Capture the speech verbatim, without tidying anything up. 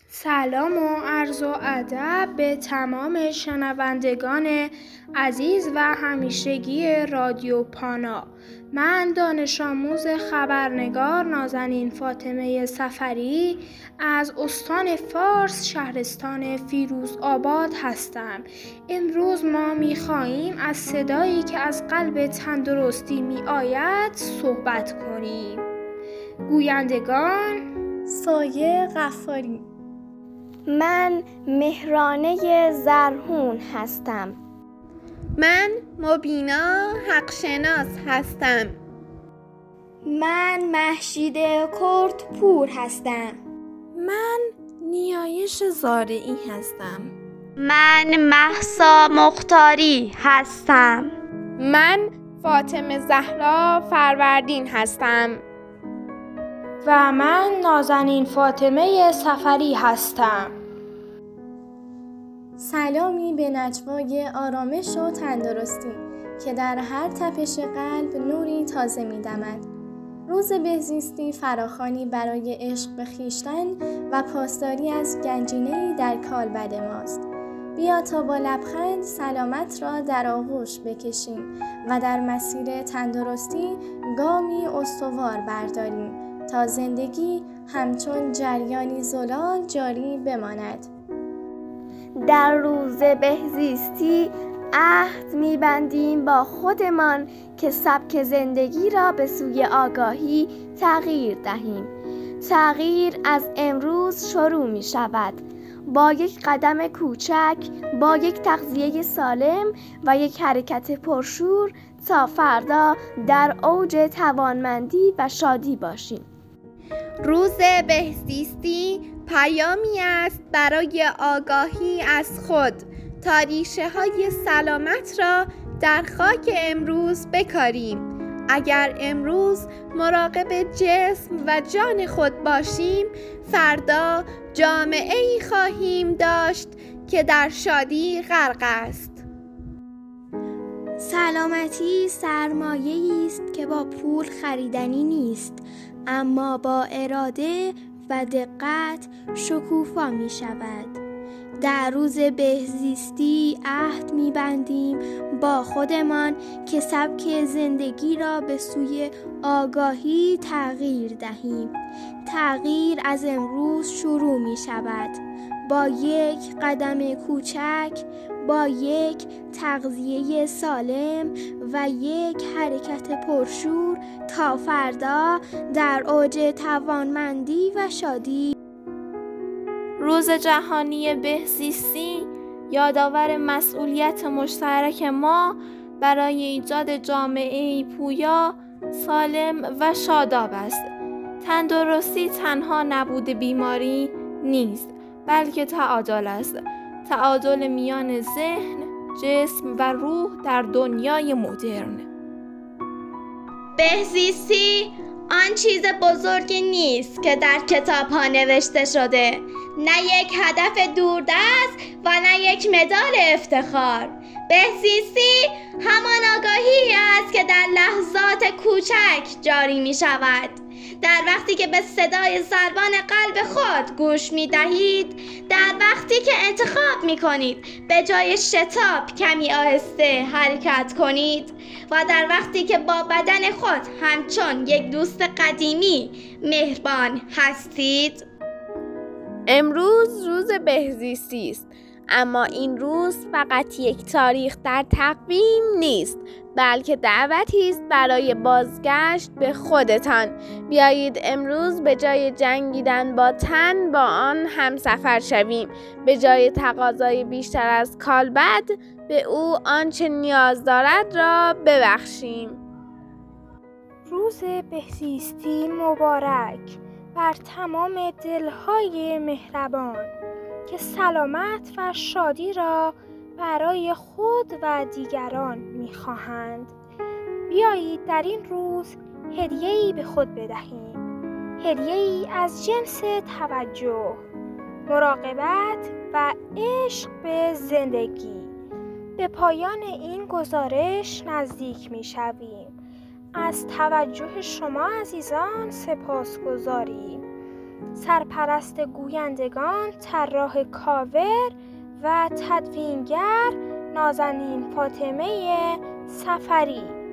سلام و عرض و ادب به تمام شنوندگان عزیز و همیشگی رادیو پانا. من دانش آموز خبرنگار نازنین فاطمه صفری از استان فارس شهرستان فیروزآباد هستم. امروز ما می‌خواهیم از صدایی که از قلب تندرستی می‌آید صحبت کنیم. گویندگان سایه غفاری. من مهرانه زرهون هستم. من مبینا حقشناس هستم. من مهشید کرد پور هستم. من نیایش زارعی هستم. من مهسا مختاری هستم. من فاطمه زهرا فروردین هستم. و من نازنین فاطمه صفری هستم. سلامی به نجوای آرامش و تندرستی که در هر تپش قلب نوری تازه می‌دمد. روز بهزیستی فراخوانی برای عشق به خویشتن و پاسداری از گنجینه‌ای در کالبد ماست. بیا تا با لبخند سلامت را در آغوش بکشیم و در مسیر تندرستی گامی استوار برداریم تا زندگی همچون جریانی زلال جاری بماند. در روز بهزیستی عهد می‌بندیم با خودمان که سبک زندگی را به سوی آگاهی تغییر دهیم. تغییر از امروز شروع می‌شود. با یک قدم کوچک، با یک تغذیه سالم و یک حرکت پرشور تا فردا در اوج توانمندی و شادی باشیم. روز بهزیستی پیامی است برای آگاهی از خود تا ریشه‌های سلامت را در خاک امروز بکاریم. اگر امروز مراقب جسم و جان خود باشیم، فردا جامعه‌ای خواهیم داشت که در شادی غرق است. سلامتی سرمایه‌ای است که با پول خریدنی نیست، اما با اراده و دقت شکوفا می شود. در روز بهزیستی عهد می بندیم با خودمان که سبک زندگی را به سوی آگاهی تغییر دهیم. تغییر از امروز شروع می شود. با یک قدم کوچک، با یک تغذیه سالم و یک حرکت پرشور تا فردا در اوج توانمندی و شادی. روز جهانی بهزیستی یادآور مسئولیت مشترک ما برای ایجاد جامعه‌ای پویا، سالم و شاداب است. تندرستی تنها نبود بیماری نیست، بلکه تعادل است. تعادل میان ذهن، جسم و روح در دنیای مدرن. بهزیستی آن چیز بزرگی نیست که در کتاب‌ها نوشته شده، نه یک هدف دوردست و نه یک مدال افتخار. بهزیستی همان آگاهی است که در لحظات کوچک جاری می شود. در وقتی که به صدای ضربان قلب خود گوش می دهید، در وقتی که انتخاب می کنید به جای شتاب کمی آهسته حرکت کنید و در وقتی که با بدن خود همچون یک دوست قدیمی مهربان هستید. امروز روز بهزیستی است، اما این روز فقط یک تاریخ در تقویم نیست، بلکه دعوتی است برای بازگشت به خودتان. بیایید امروز به جای جنگیدن با تن با آن همسفر شویم. به جای تقاضای بیشتر از کالبد به او آنچه نیاز دارد را ببخشیم. روز بهزیستی مبارک بر تمام دلهای مهربان که سلامت و شادی را برای خود و دیگران می‌خواهند. بیایید در این روز هدیه‌ای به خود بدهیم. هدیه‌ای از جنس توجه، مراقبت و عشق به زندگی. به پایان این گزارش نزدیک می‌شویم. از توجه شما عزیزان سپاسگزاریم. سرپرست گویندگان طراح کاور و تدوینگر نازنین فاطمه سفری.